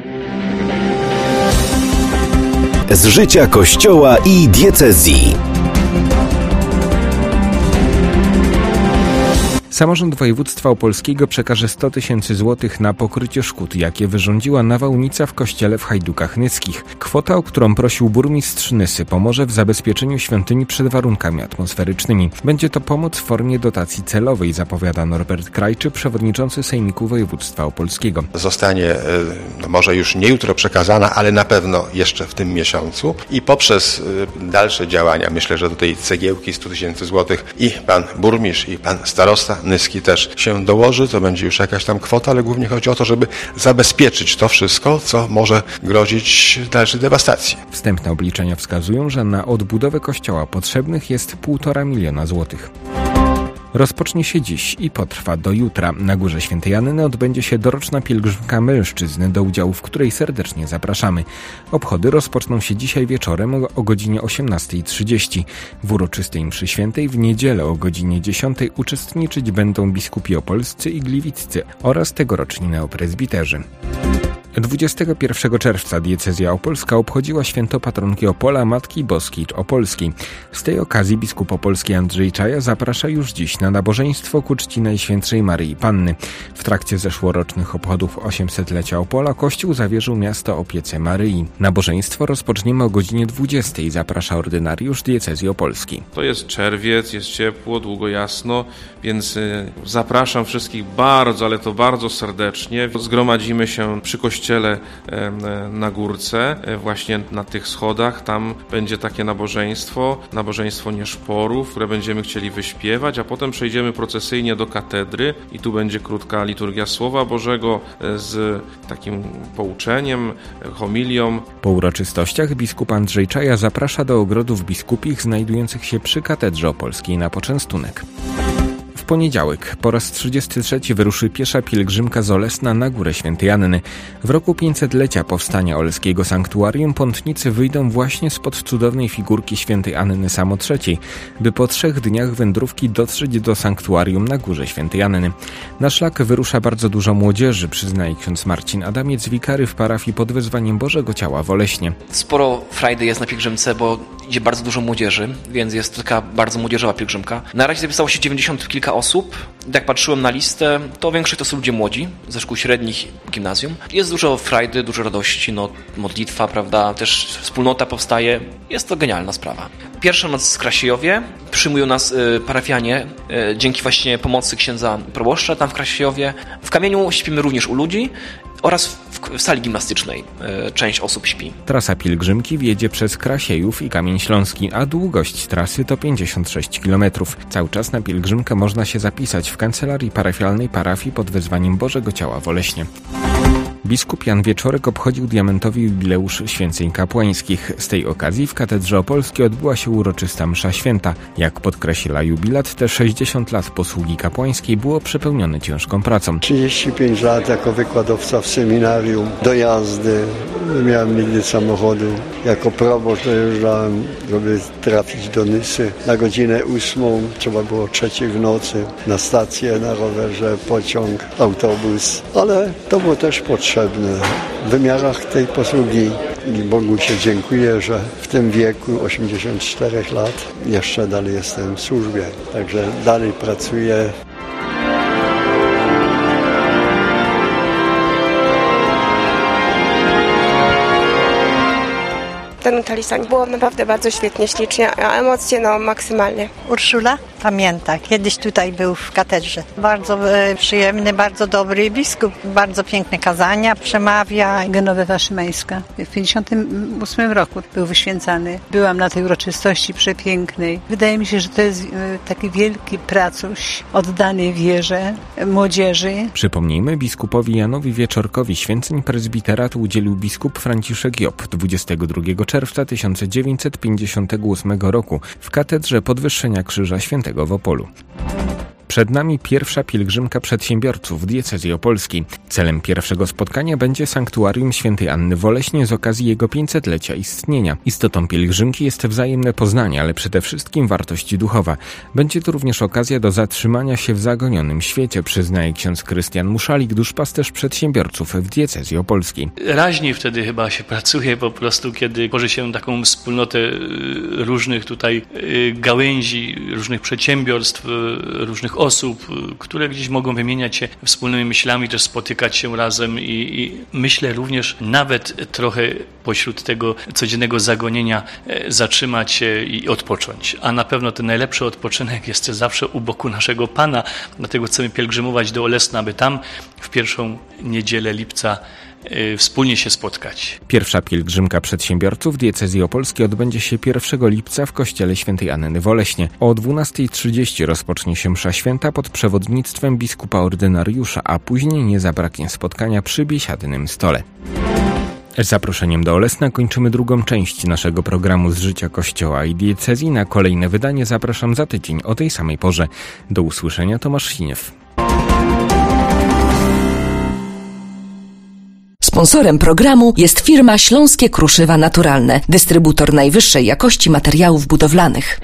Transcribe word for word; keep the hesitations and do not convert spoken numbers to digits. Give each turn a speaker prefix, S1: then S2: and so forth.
S1: Z życia Kościoła i diecezji.
S2: Samorząd województwa opolskiego przekaże sto tysięcy złotych na pokrycie szkód, jakie wyrządziła nawałnica w kościele w Hajdukach Nyckich. Kwota, o którą prosił burmistrz Nysy, pomoże w zabezpieczeniu świątyni przed warunkami atmosferycznymi. Będzie to pomoc w formie dotacji celowej, zapowiada Norbert Krajczy, przewodniczący Sejmiku Województwa Opolskiego.
S3: Zostanie, no może już nie jutro przekazana, ale na pewno jeszcze w tym miesiącu i poprzez dalsze działania, myślę, że do tej cegiełki sto tysięcy złotych i pan burmistrz, i pan starosta Nyski też się dołoży, to będzie już jakaś tam kwota, ale głównie chodzi o to, żeby zabezpieczyć to wszystko, co może grozić dalszej dewastacji.
S2: Wstępne obliczenia wskazują, że na odbudowę kościoła potrzebnych jest półtora miliona złotych. Rozpocznie się dziś i potrwa do jutra. Na Górze Świętej Anny odbędzie się doroczna pielgrzymka mężczyzn, do udziału w której serdecznie zapraszamy. Obchody rozpoczną się dzisiaj wieczorem o, o godzinie osiemnastej trzydzieści. W uroczystej mszy świętej w niedzielę o godzinie dziesiątej uczestniczyć będą biskupi opolscy i gliwiccy oraz tegoroczni neoprezbiterzy. dwudziestego pierwszego czerwca diecezja opolska obchodziła święto patronki Opola, Matki Boskiej Opolskiej. Z tej okazji biskup opolski Andrzej Czaja zaprasza już dziś na nabożeństwo ku czci Najświętszej Maryi Panny. W trakcie zeszłorocznych obchodów osiemsetlecia Opola Kościół zawierzył miasto opiece Maryi. Nabożeństwo rozpoczniemy o godzinie dwudziestej, zaprasza ordynariusz diecezji opolskiej.
S4: To jest czerwiec, jest ciepło, długo jasno, więc zapraszam wszystkich bardzo, ale to bardzo serdecznie. Zgromadzimy się przy kościele na górce, właśnie na tych schodach. Tam będzie takie nabożeństwo, nabożeństwo nieszporów, które będziemy chcieli wyśpiewać, a potem przejdziemy procesyjnie do katedry i tu będzie krótka liturgia Słowa Bożego z takim pouczeniem, homilią.
S2: Po uroczystościach biskup Andrzej Czaja zaprasza do ogrodów biskupich znajdujących się przy katedrze opolskiej na poczęstunek. W poniedziałek po raz trzydziesty trzeci wyruszy piesza pielgrzymka z Olesna na Górę Świętej Anny. W roku pięćsetlecia powstania Oleskiego Sanktuarium pątnicy wyjdą właśnie spod cudownej figurki Świętej Anny Samotrzeciej, by po trzech dniach wędrówki dotrzeć do sanktuarium na Górze Świętej Anny. Na szlak wyrusza bardzo dużo młodzieży, przyznaje ksiądz Marcin Adamiec, wikary w parafii pod wezwaniem Bożego Ciała w Oleśnie.
S5: Sporo frajdy jest na pielgrzymce, bo idzie bardzo dużo młodzieży, więc jest taka bardzo młodzieżowa pielgrzymka. Na razie zapisało się dziewięćdziesiąt kilka osób. Jak patrzyłem na listę, to większość to są ludzie młodzi, ze szkół średnich, gimnazjum. Jest dużo frajdy, dużo radości, no, modlitwa, prawda, też wspólnota powstaje. Jest to genialna sprawa. Pierwsza noc w Krasiejowie. Przyjmują nas y, parafianie y, dzięki właśnie pomocy księdza proboszcza tam w Krasiejowie. W Kamieniu śpimy również u ludzi oraz w, w sali gimnastycznej y, część osób śpi.
S2: Trasa pielgrzymki wjedzie przez Krasiejów i Kamień Śląski, a długość trasy to pięćdziesiąt sześć kilometrów. Cały czas na pielgrzymkę można się zapisać w kancelarii parafialnej parafii pod wezwaniem Bożego Ciała w Oleśnie. Biskup Jan Wieczorek obchodził diamentowy jubileusz święceń kapłańskich. Z tej okazji w katedrze opolskiej odbyła się uroczysta msza święta. Jak podkreśla jubilat, te sześćdziesiąt lat posługi kapłańskiej było przepełnione ciężką pracą.
S6: trzydzieści pięć lat jako wykładowca w seminarium, dojazdy, nie miałem nigdy samochodu. Jako proboszcz dojeżdżałem, żeby trafić do Nysy. Na godzinę ósmą, trzeba było trzeciej w nocy, na stację, na rowerze, pociąg, autobus, ale to było też potrzebne. W wymiarach tej posługi i Bogu się dziękuję, że w tym wieku osiemdziesiąt cztery lat jeszcze dalej jestem w służbie, także dalej pracuję.
S7: Ten talizman było naprawdę bardzo świetnie, ślicznie, a emocje no maksymalnie.
S8: Urszula pamięta, kiedyś tutaj był w katedrze. Bardzo e, przyjemny, bardzo dobry biskup, bardzo piękne kazania przemawia.
S9: Genowefa Szymańska w pięćdziesiątym ósmym roku był wyświęcany. Byłam na tej uroczystości przepięknej. Wydaje mi się, że to jest e, taki wielki pracuś oddany wierze młodzieży.
S2: Przypomnijmy, biskupowi Janowi Wieczorkowi święceń prezbiteratu udzielił biskup Franciszek Job dwudziestego drugiego czerwca tysiąc dziewięćset pięćdziesiątego ósmego roku w katedrze Podwyższenia Krzyża Świętego w Opolu. Przed nami pierwsza pielgrzymka przedsiębiorców diecezji opolskiej. Celem pierwszego spotkania będzie sanktuarium świętej Anny w Oleśnie z okazji jego pięćsetlecia istnienia. Istotą pielgrzymki jest wzajemne poznanie, ale przede wszystkim wartość duchowa. Będzie to również okazja do zatrzymania się w zagonionym świecie, przyznaje ksiądz Krystian Muszalik, duszpasterz przedsiębiorców w diecezji opolskiej.
S10: Raźniej wtedy chyba się pracuje po prostu, kiedy tworzy się taką wspólnotę różnych tutaj gałęzi, różnych przedsiębiorstw, różnych osób, które gdzieś mogą wymieniać się wspólnymi myślami, też spotykać się razem i, i myślę również nawet trochę pośród tego codziennego zagonienia zatrzymać się i odpocząć. A na pewno ten najlepszy odpoczynek jest zawsze u boku naszego Pana, dlatego chcemy pielgrzymować do Olesna, aby tam w pierwszą niedzielę lipca wspólnie się spotkać.
S2: Pierwsza pielgrzymka przedsiębiorców diecezji opolskiej odbędzie się pierwszego lipca w kościele świętej Anny w Oleśnie. O dwunasta trzydzieści rozpocznie się msza święta pod przewodnictwem biskupa ordynariusza, a później nie zabraknie spotkania przy biesiadnym stole. Z zaproszeniem do Olesna kończymy drugą część naszego programu z życia Kościoła i diecezji. Na kolejne wydanie zapraszam za tydzień o tej samej porze. Do usłyszenia, Tomasz Siniew.
S11: Sponsorem programu jest firma Śląskie Kruszywa Naturalne, dystrybutor najwyższej jakości materiałów budowlanych.